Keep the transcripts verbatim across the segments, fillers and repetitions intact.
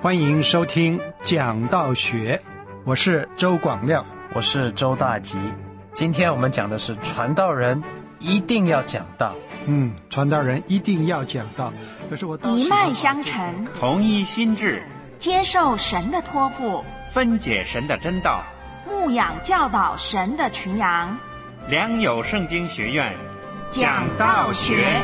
欢迎收听讲道学，我是周广亮， 我是周大吉。今天我们讲的是传道人一定要讲道。 嗯，传道人一定要讲道，可是我一脉相承， 同一心志， 接受神的托付， 分解神的真道， 牧养教导神的群羊。 良友圣经学院讲道学。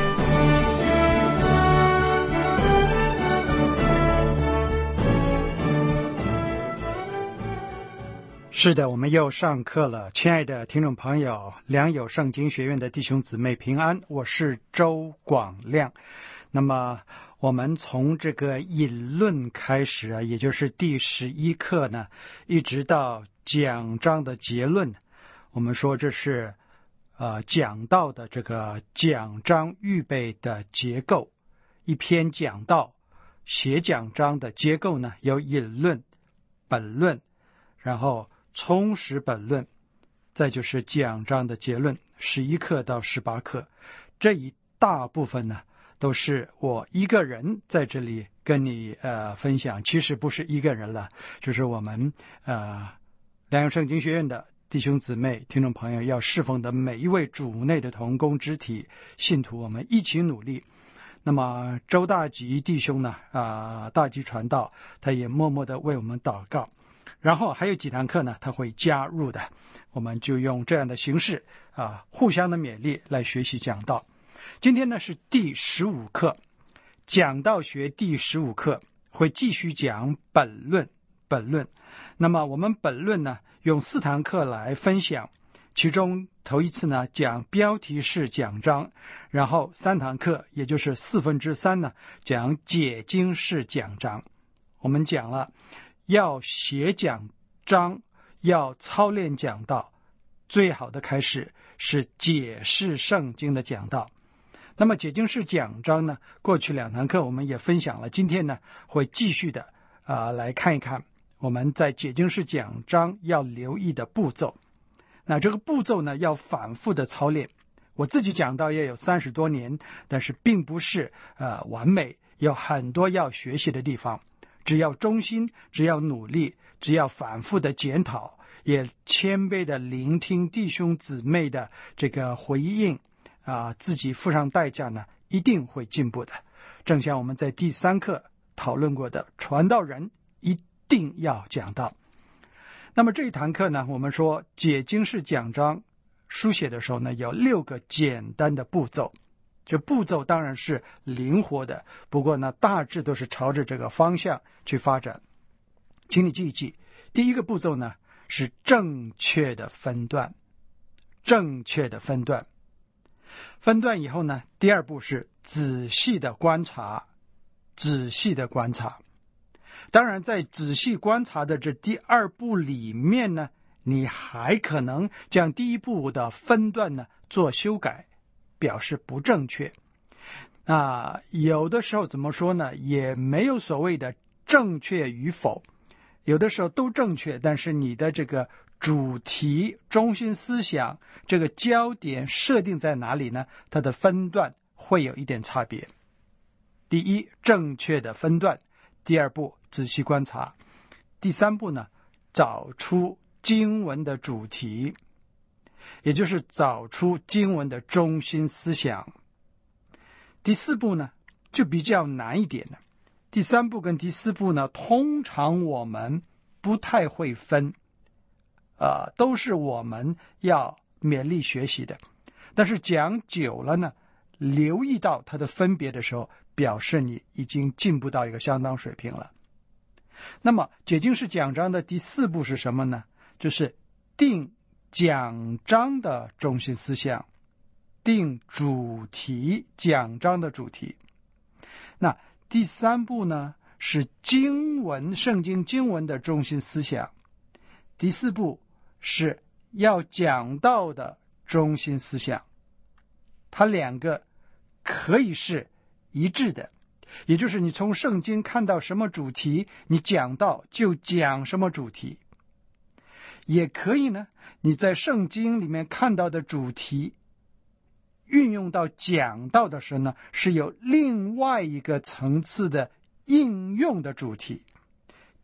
是的，我们又上课了，亲爱的听众朋友，良友圣经学院的弟兄姊妹平安，我是周广亮。那么我们从这个引论开始啊，也就是第十一课呢，一直到讲章的结论，我们说这是呃讲道的这个讲章预备的结构。一篇讲道写讲章的结构呢，有引论、本论，然后充实本论，再就是讲章的结论，十一课到十八课。这一大部分呢，都是我一个人在这里跟你呃分享，其实不是一个人了，就是我们呃良友圣经学院的弟兄姊妹、听众朋友要侍奉的每一位主内的同工肢体信徒，我们一起努力。那么周大吉弟兄呢，啊、呃，大吉传道，他也默默的为我们祷告。然后还有几堂课呢，他会加入的，我们就用这样的形式啊，互相的勉励来学习讲道。今天呢是第十五课，讲道学第十五课会继续讲本论。本论，那么我们本论呢用四堂课来分享，其中头一次呢讲标题式讲章，然后三堂课，也就是四分之三呢讲解经式讲章。我们讲了要写讲章，要操练讲道，最好的开始是解释圣经的讲道。那么解经式讲章呢，过去两堂课我们也分享了，今天呢会继续的啊、呃、来看一看我们在解经式讲章要留意的步骤。那这个步骤呢要反复的操练。我自己讲道也有三十多年，但是并不是呃完美，有很多要学习的地方。只要忠心，只要努力，只要反复的检讨，也谦卑的聆听弟兄姊妹的这个回应啊、呃，自己付上代价呢，一定会进步的。正像我们在第三课讨论过的，传道人一定要讲道。那么这一堂课呢，我们说解经式讲章书写的时候呢，有六个简单的步骤。这步骤当然是灵活的，不过呢，大致都是朝着这个方向去发展。请你记一记，第一个步骤呢是正确的分段，正确的分段。分段以后呢，第二步是仔细的观察，仔细的观察。当然，在仔细观察的这第二步里面呢，你还可能将第一步的分段呢做修改，表示不正确。啊，有的时候怎么说呢，也没有所谓的正确与否，有的时候都正确，但是你的这个主题、中心思想、这个焦点设定在哪里呢？它的分段会有一点差别。第一，正确的分段；第二步，仔细观察；第三步呢，找出经文的主题，也就是找出经文的中心思想。第四步呢，就比较难一点了。第三步跟第四步呢，通常我们不太会分，呃，都是我们要勉励学习的。但是讲久了呢，留意到它的分别的时候，表示你已经进步到一个相当水平了。那么解经式讲章的第四步是什么呢？就是定讲章的中心思想，定主题，讲章的主题。那第三步呢，是经文，圣经经文的中心思想。第四步是要讲道的中心思想。它两个可以是一致的，也就是你从圣经看到什么主题，你讲道就讲什么主题。也可以呢，你在圣经里面看到的主题运用到讲道的时候呢，是有另外一个层次的应用的主题。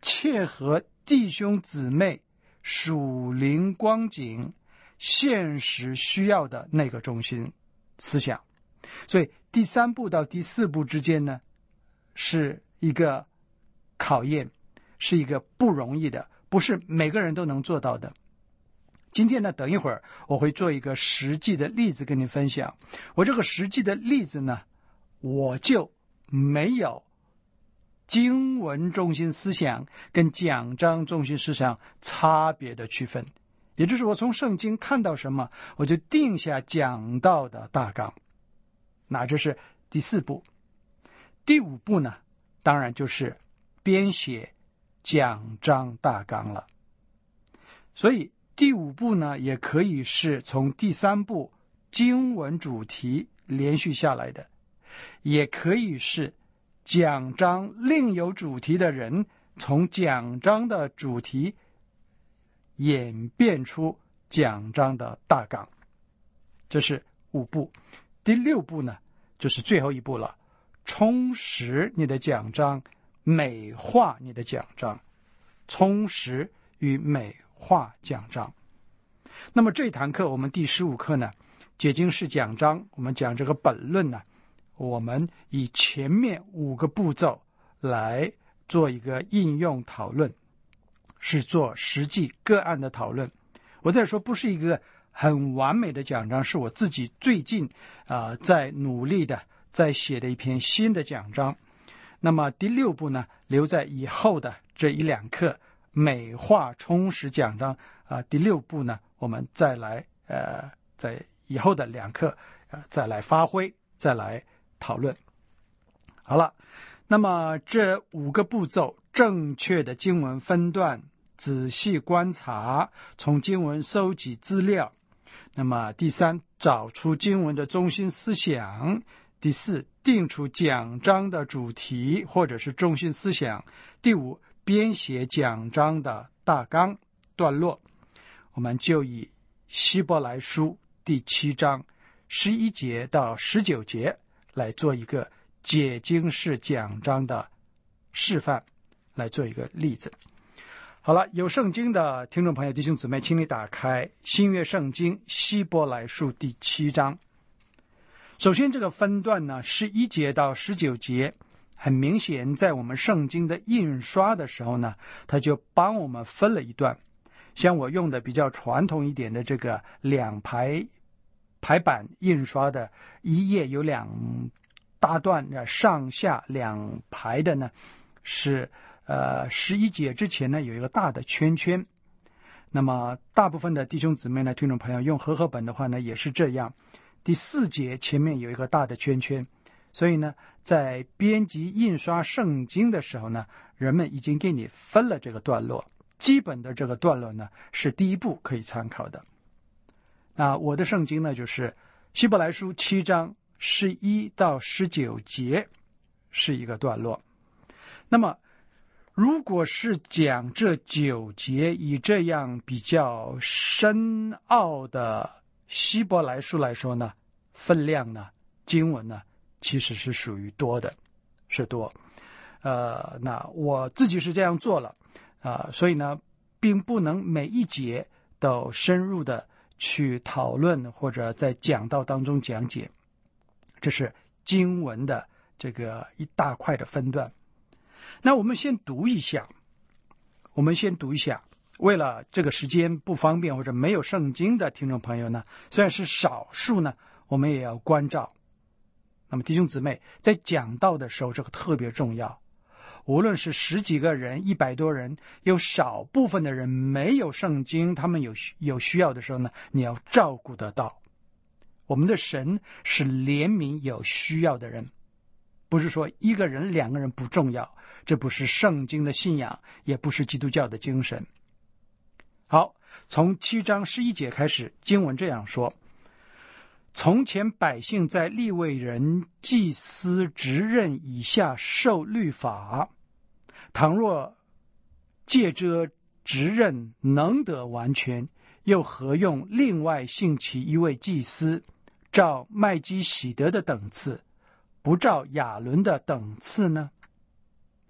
切合弟兄姊妹属灵光景、现实需要的那个中心思想。所以第三步到第四步之间呢，是一个考验，是一个不容易的，不是每个人都能做到的。今天呢，等一会儿我会做一个实际的例子跟你分享。我这个实际的例子呢，我就没有经文中心思想跟讲章中心思想差别的区分，也就是我从圣经看到什么，我就定下讲道的大纲。那这是第四步。第五步呢，当然就是编写讲章大纲了。所以第五步呢，也可以是从第三步经文主题连续下来的，也可以是讲章另有主题的人从讲章的主题演变出讲章的大纲。这是五步。第六步呢，就是最后一步了，充实你的讲章，美化你的讲章。充实与美化讲章。那么这堂课我们第十五课呢，解经式讲章，我们讲这个本论呢，我们以前面五个步骤来做一个应用讨论，是做实际个案的讨论。我再说，不是一个很完美的讲章，是我自己最近啊、呃、在努力的在写的一篇新的讲章。那么第六步呢，留在以后的这一两课美化充实讲章啊、呃。第六步呢，我们再来呃在以后的两课呃再来发挥，再来讨论。好了，那么这五个步骤，正确的经文分段，仔细观察，从经文收集资料。那么第三，找出经文的中心思想。第四，定出讲章的主题或者是中心思想。第五，编写讲章的大纲段落。我们就以希伯来书第七章十一节到十九节来做一个解经式讲章的示范，来做一个例子。好了，有圣经的听众朋友弟兄姊妹，请你打开新约圣经希伯来书第七章。首先这个分段呢，十一节到十九节，很明显在我们圣经的印刷的时候呢，他就帮我们分了一段。像我用的比较传统一点的这个两排排版印刷的，一页有两大段，上下两排的呢，是呃十一节之前呢有一个大的圈圈。那么大部分的弟兄姊妹呢，听众朋友用和合本的话呢，也是这样。第四节前面有一个大的圈圈，所以呢，在编辑印刷圣经的时候呢，人们已经给你分了这个段落。基本的这个段落呢，是第一步可以参考的。那我的圣经呢，就是希伯来书七章十一到十九节是一个段落。那么如果是讲这九节以这样比较深奥的希伯来书来说呢，分量呢，经文呢，其实是属于多的，是多。呃，那我自己是这样做了。啊、呃，所以呢，并不能每一节都深入的去讨论或者在讲道当中讲解，这是经文的这个一大块的分段。那我们先读一下，我们先读一下。为了这个时间不方便或者没有圣经的听众朋友呢，虽然是少数呢，我们也要关照。那么弟兄姊妹在讲道的时候，这个特别重要。无论是十几个人、一百多人，有少部分的人没有圣经，他们有有需要的时候呢，你要照顾得到。我们的神是怜悯有需要的人，不是说一个人、两个人不重要，这不是圣经的信仰，也不是基督教的精神。好，从七章十一节开始，经文这样说：从前百姓在利未人祭司职任以下受律法，倘若借着职任能得完全，又何用另外兴起一位祭司，照麦基洗德的等次，不照亚伦的等次呢？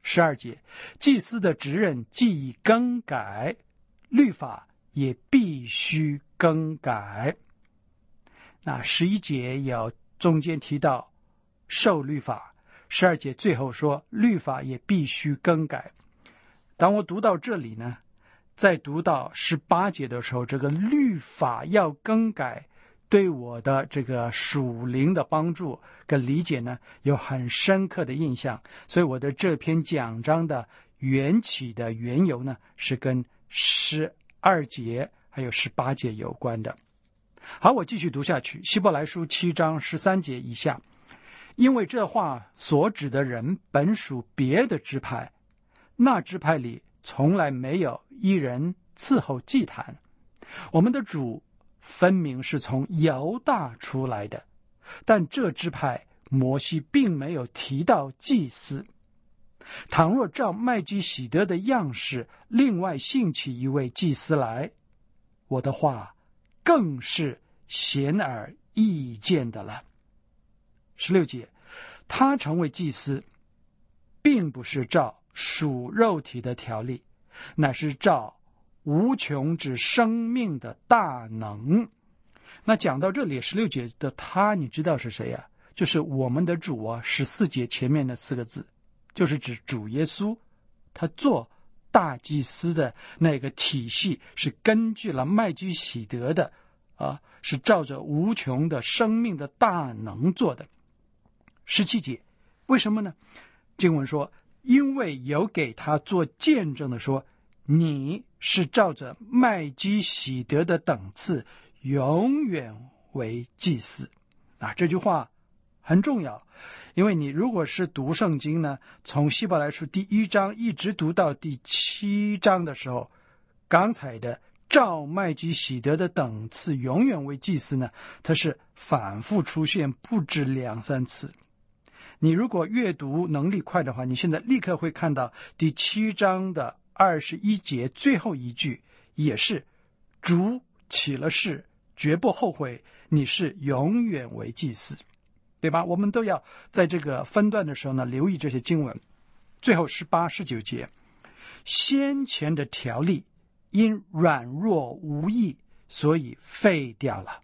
十二节，祭司的职任既已更改，律法也必须更改。那十一节有中间提到受律法，十二节最后说律法也必须更改。当我读到这里呢，在读到十八节的时候，这个律法要更改对我的这个属灵的帮助跟理解呢，有很深刻的印象。所以我的这篇讲章的缘起的缘由呢，是跟十二节还有十八节有关的。好，我继续读下去。希伯来书七章十三节以下，因为这话所指的人本属别的支派，那支派里从来没有一人伺候祭坛。我们的主分明是从犹大出来的，但这支派摩西并没有提到祭司。倘若照麦基洗德的样式另外兴起一位祭司来，我的话更是显而易见的了。十六节，他成为祭司并不是照属肉体的条例，乃是照无穷之生命的大能。那讲到这里，十六节的他你知道是谁啊？就是我们的主啊。十四节前面的四个字就是指主耶稣，他做大祭司的那个体系是根据了麦基洗德的啊，是照着无穷的生命的大能做的。十七节，为什么呢？经文说，因为有给他做见证的说，你是照着麦基洗德的等次永远为祭司。啊，这句话很重要，因为你如果是读圣经呢，从希伯来书第一章一直读到第七章的时候，刚才的照麦基洗德的等次永远为祭司呢，它是反复出现不止两三次。你如果阅读能力快的话，你现在立刻会看到第七章的二十一节最后一句也是主起了誓，绝不后悔，你是永远为祭司，对吧？我们都要在这个分段的时候呢，留意这些经文。最后十八、十九节，先前的条例因软弱无益，所以废掉了。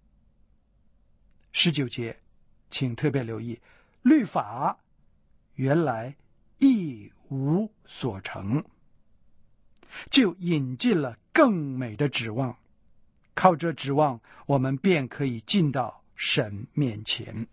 十九节，请特别留意，律法原来一无所成，就引进了更美的指望，靠这指望，我们便可以进到神面前。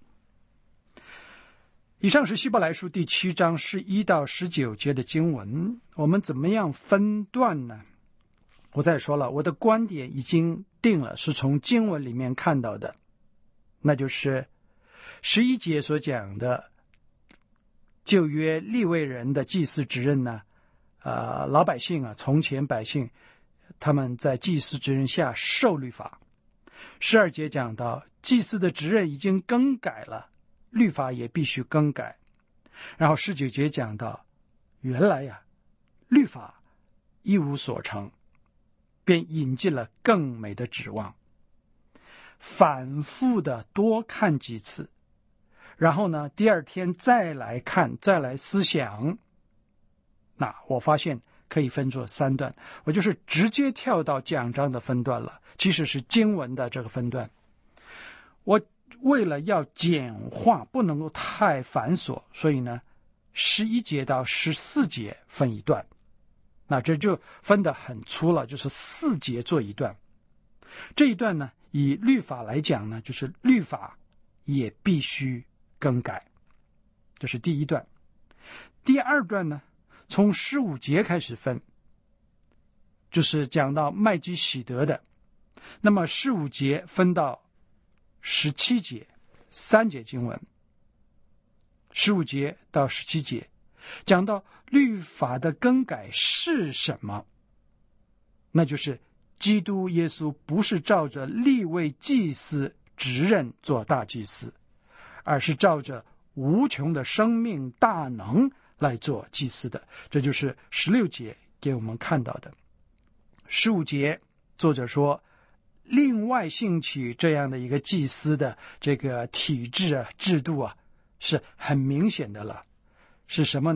以上是希伯来书第七章十一到十九节的经文。我们怎么样分段呢？我再说了，我的观点已经定了，是从经文里面看到的，那就是十一节所讲的旧约利未人的祭司职任呢，呃，老百姓啊，从前百姓他们在祭司职任下受律法。十二节讲到祭司的职任已经更改了，律法也必须更改。然后十九节讲到原来呀、啊，律法一无所成，便引进了更美的指望。反复的多看几次，然后呢，第二天再来看，再来思想。那我发现可以分作三段，我就是直接跳到讲章的分段了，其实是经文的这个分段。我为了要简化，不能够太繁琐，所以呢，十一节到十四节分一段，那这就分得很粗了，就是四节做一段。这一段呢，以律法来讲呢，就是律法也必须更改，这是第一段。第二段呢，从十五节开始分，就是讲到麦基洗德的，那么十五节分到十七节，三节经文，十五节到十七节讲到律法的更改是什么，那就是基督耶稣不是照着利未祭司职任做大祭司，而是照着无穷的生命大能来做祭司的。这就是十六节给我们看到的。十五节作者说，另外兴起这样的一个祭司的这个体制啊、制度啊，是很明显的了。是什么呢？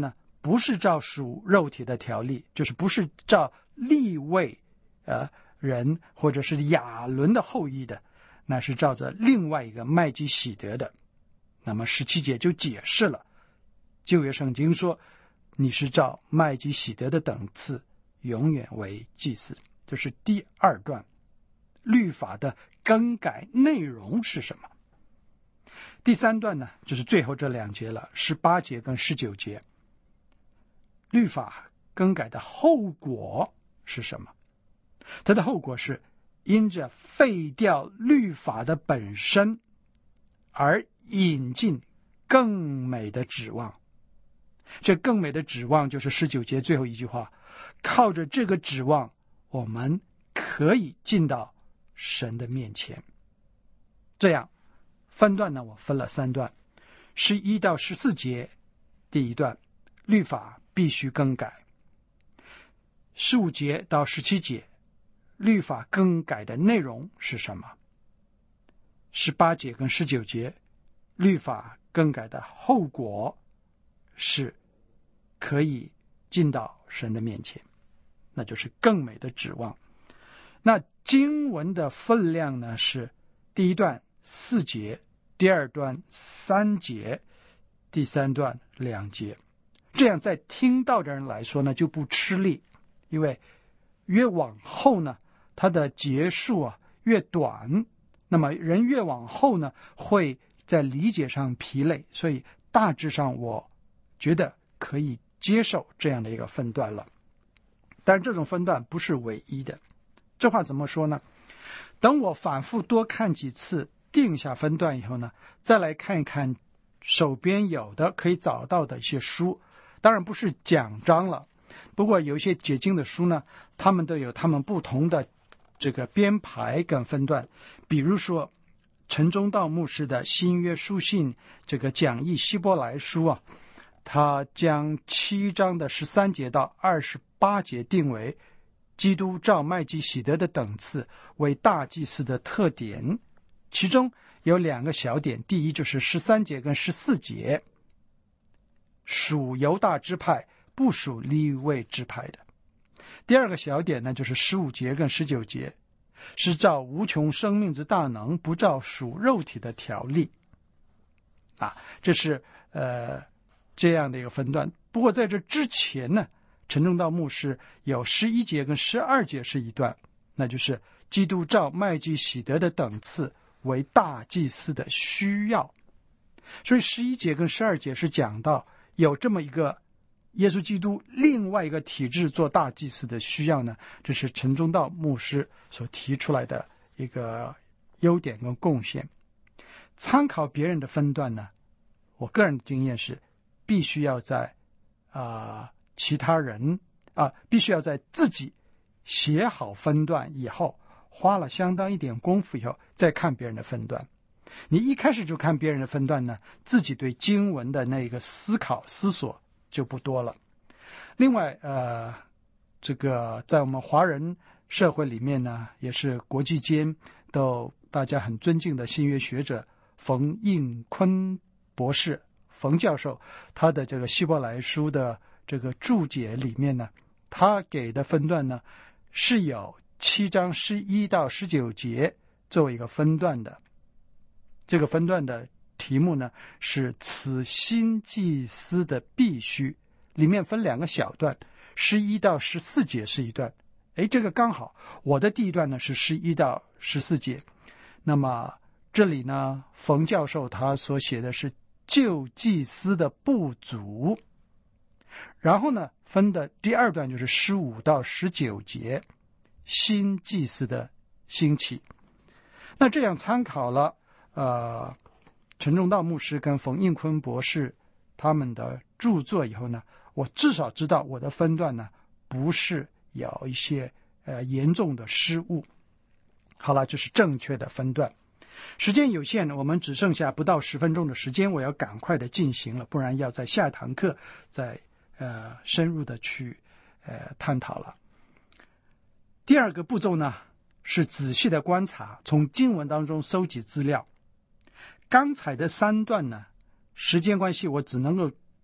不是照属肉体的条例，就是不是照利未呃人或者是亚伦的后裔的，那是照着另外一个麦基洗德的。那么十七节就解释了旧约圣经说你是照麦基洗德的等次永远为祭司。这是第二段律法的更改内容是什么。第三段呢，就是最后这两节了，十八节跟十九节，律法更改的后果是什么？它的后果是因着废掉律法的本身而引进更美的指望。这更美的指望就是十九节最后一句话，靠着这个指望我们可以进到神的面前。这样分段呢，我分了三段，十一到十四节第一段律法必须更改，十五节到十七节律法更改的内容是什么，十八节跟十九节律法更改的后果是可以进到神的面前，那就是更美的指望。那经文的分量呢，是第一段四节，第二段三节，第三段两节。这样在听到的人来说呢，就不吃力，因为越往后呢，它的结束啊越短，那么人越往后呢，会在理解上疲累，所以大致上我觉得可以接受这样的一个分段了。但是这种分段不是唯一的。这话怎么说呢？等我反复多看几次，定下分段以后呢，再来看一看手边有的可以找到的一些书，当然不是讲章了，不过有一些解经的书呢，他们都有他们不同的这个编排跟分段。比如说陈忠道牧师的新约书信这个讲义希伯来书啊，他将七章的十三节到二十八节定为基督照麦基洗德的等次为大祭司的特点，其中有两个小点，第一就是十三节跟十四节属犹大支派，不属利未支派的。第二个小点呢，就是十五节跟十九节是照无穷生命之大能，不照属肉体的条例啊，这是呃这样的一个分段。不过在这之前呢，陈忠道牧师有十一节跟十二节是一段，那就是基督照麦基洗德的等次为大祭司的需要。所以十一节跟十二节是讲到有这么一个耶稣基督另外一个体制做大祭司的需要呢，这是陈忠道牧师所提出来的一个优点跟贡献。参考别人的分段呢，我个人的经验是必须要在啊、呃、其他人啊、呃、必须要在自己写好分段以后，花了相当一点功夫以后再看别人的分段。你一开始就看别人的分段呢，自己对经文的那个思考思索就不多了。另外呃这个在我们华人社会里面呢，也是国际间都大家很尊敬的新约学者冯应坤博士冯教授，他的这个希伯来书的这个注解里面呢，他给的分段呢是有七章十一到十九节作为一个分段的。这个分段的题目呢是此新祭司的必须，里面分两个小段，十一到十四节是一段。诶，这个刚好我的第一段呢是十一到十四节，那么这里呢冯教授他所写的是旧祭司的不足，然后呢分的第二段就是十五到十九节新祭司的兴起。那这样参考了呃陈忠道牧师跟冯应坤博士他们的著作以后呢，我至少知道我的分段呢不是有一些呃严重的失误。好了，这是正确的分段。时间有限，我们只剩下不到十分钟的时间，我要赶快的进行了，不然要在下堂课再呃深入的去呃探讨了。第二个步骤呢是仔细的观察，从经文当中收集资料。刚才的三段呢，时间关系我只能够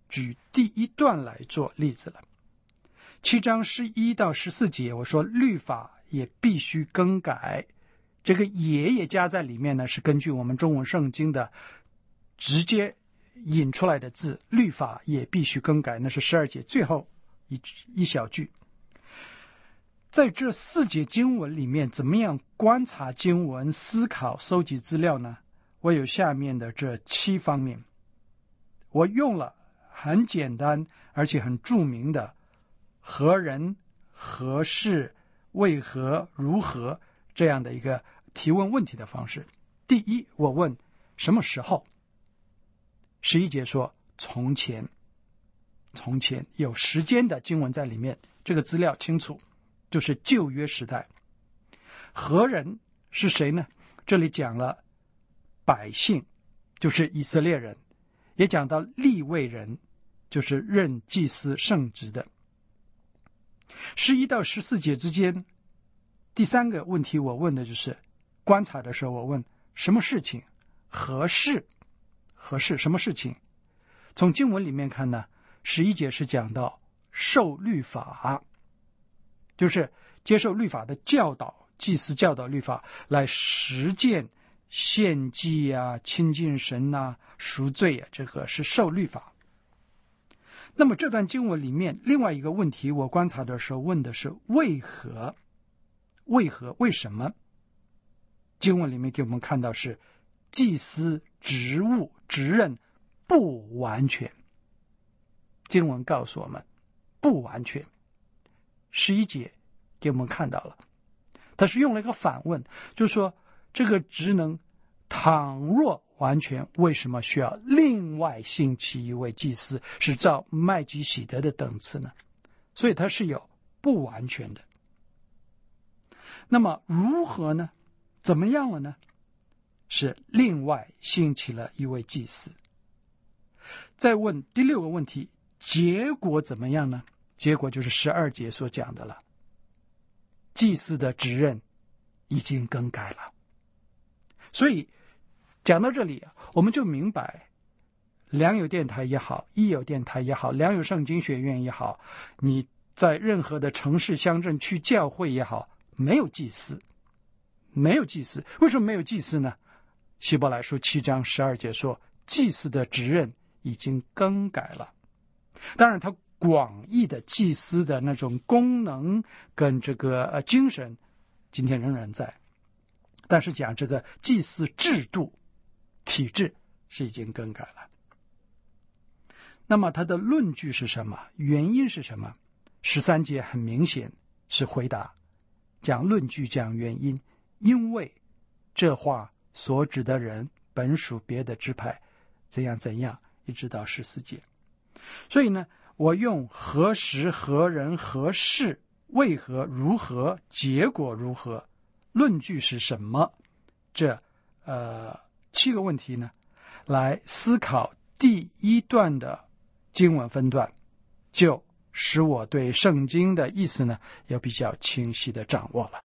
举第一段来做例子了。七章十一到十四节，我说律法也必须更改，这个也也加在里面呢，是根据我们中文圣经的直接引出来的字，律法也必须更改，那是十二节最后一一小句。在这四节经文里面，怎么样观察经文、思考、搜集资料呢？我有下面的这七方面，我用了很简单而且很著名的何人、何事、为何、如何这样的一个提问问题的方式。第一，我问什么时候？十一节说从前，从前有时间的经文在里面，这个资料清楚，就是旧约时代。何人是谁呢？这里讲了百姓，就是以色列人，也讲到利未人，就是任祭司圣职的。十一到十四节之间，第三个问题我问的就是观察的时候，我问什么事情？何事？何事？什么事情？从经文里面看呢，十一节是讲到受律法，就是接受律法的教导，祭司教导律法来实践献祭啊、亲近神啊、赎罪啊，这个是受律法。那么这段经文里面另外一个问题，我观察的时候问的是为何？为何？为什么？经文里面给我们看到是祭司职务职任不完全。经文告诉我们不完全。十一节给我们看到了，他是用了一个反问，就是说这个职能倘若完全，为什么需要另外兴起一位祭司，是照麦基洗德的等次呢？所以它是有不完全的。那么如何呢？怎么样了呢？是另外兴起了一位祭司。再问第六个问题，结果怎么样呢？结果就是十二节所讲的了，祭司的职任已经更改了。所以讲到这里，我们就明白，良友电台也好，益友电台也好，良友圣经学院也好，你在任何的城市、乡镇区教会也好，没有祭司，没有祭司。为什么没有祭司呢？希伯来书七章十二节说，祭司的职任已经更改了。当然，他广义的祭司的那种功能跟这个呃精神，今天仍然在。但是讲这个祭司制度体制是已经更改了。那么他的论据是什么？原因是什么？十三节很明显是回答，讲论据，讲原因，因为这话所指的人本属别的支派，怎样怎样，一直到十四节。所以呢，我用何时、何人、何事、为何、如何、结果如何，论据是什么，这呃七个问题呢，来思考第一段的经文分段，就使我对圣经的意思呢有比较清晰的掌握了。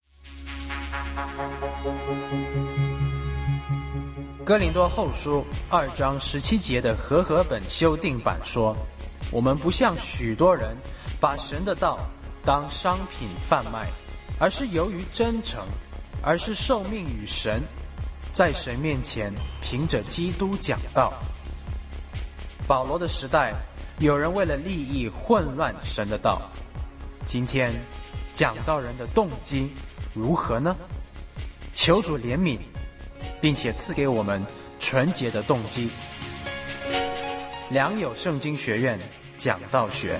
哥林多后书二章十七节的和合本修订版说，我们不像许多人把神的道当商品贩卖，而是由于真诚，而是受命于神，在神面前凭着基督讲道。保罗的时代，有人为了利益混乱神的道。今天讲道人的动机如何呢？求主怜悯，并且赐给我们纯洁的动机。良友圣经学院讲道学。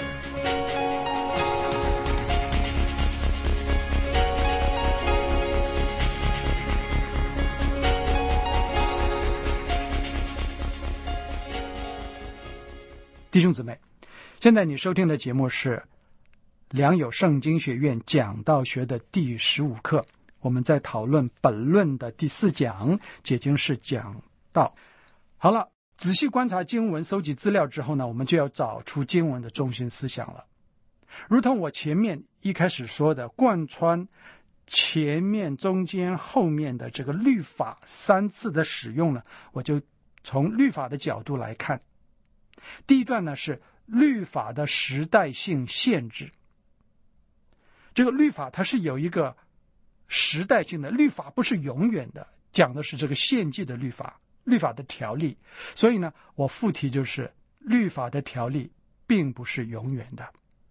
弟兄姊妹，现在你收听的节目是良友圣经学院讲道学的第十五课，我们在讨论本论的第四讲，解经是讲道。好了，仔细观察经文，搜集资料之后呢，我们就要找出经文的中心思想了。如同我前面一开始说的，贯穿前面、中间、后面的这个律法三次的使用呢，我就从律法的角度来看。 第一段呢是律法的时代性限制。这个律法它是有一个时代性的，律法不是永远的，讲的是这个献祭的律法，律法的条例。所以呢，我副题就是律法的条例并不是永远的。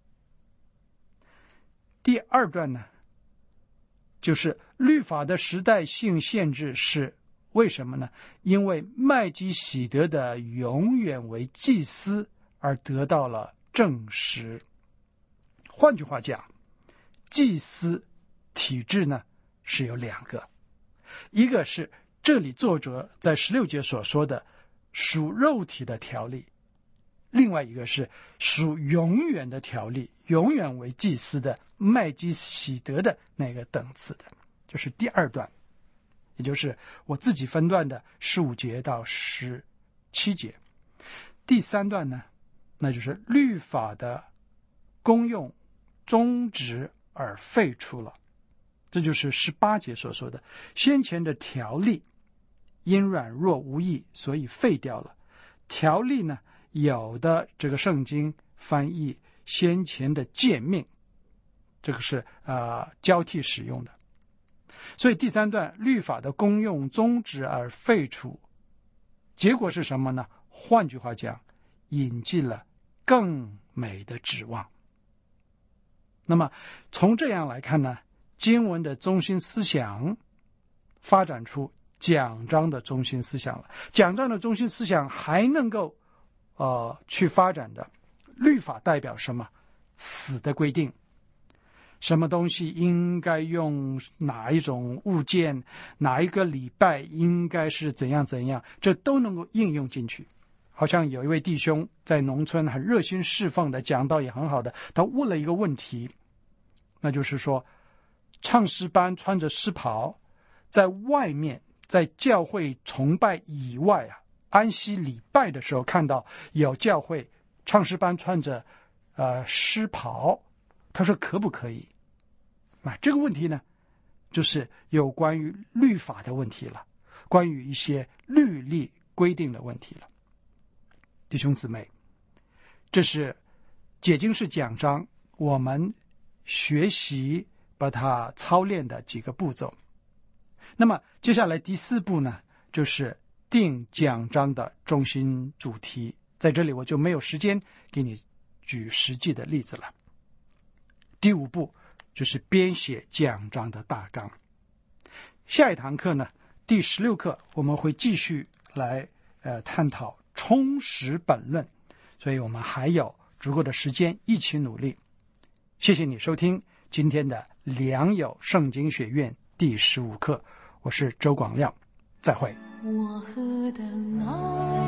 第二段呢，就是律法的时代性限制是为什么呢？因为麦基洗德的永远为祭司而得到了证实。换句话讲，祭司体制呢是有两个，一个是这里作者在十六节所说的属肉体的条例，另外一个是属永远的条例，永远为祭司的麦基洗德的那个等次的，就是第二段，也就是我自己分段的十五节到十七节。第三段呢，那就是律法的功用终止而废除了，这就是十八节所说的先前的条例因软弱无益，所以废掉了。条例呢，有的这个圣经翻译先前的诫命，这个是呃交替使用的。所以第三段律法的功用终止而废除，结果是什么呢？换句话讲，引进了更美的指望。那么从这样来看呢，经文的中心思想发展出讲章的中心思想了。讲章的中心思想还能够呃去发展的，律法代表什么？死的规定，什么东西应该用哪一种物件，哪一个礼拜应该是怎样怎样，这都能够应用进去。好像有一位弟兄在农村很热心侍奉的，讲道也很好的，他问了一个问题，那就是说唱诗班穿着诗袍在外面，在教会崇拜以外啊，安息礼拜的时候看到有教会唱诗班穿着呃诗袍，他说可不可以？那这个问题呢，就是有关于律法的问题了，关于一些律例规定的问题了。弟兄姊妹，这是解经式讲章我们学习把它操练的几个步骤。那么接下来第四步呢，就是定讲章的中心主题。在这里我就没有时间给你举实际的例子了。第五步就是编写讲章的大纲。下一堂课呢，第十六课我们会继续来呃探讨充实本论，所以我们还有足够的时间一起努力。谢谢你收听今天的良友圣经学院第十五课，我是周广亮，再会。 我何等爱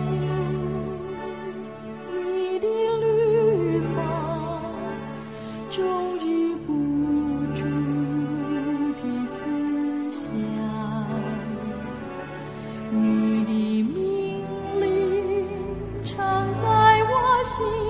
你的律法，终日不住的思想，你的命令常在我心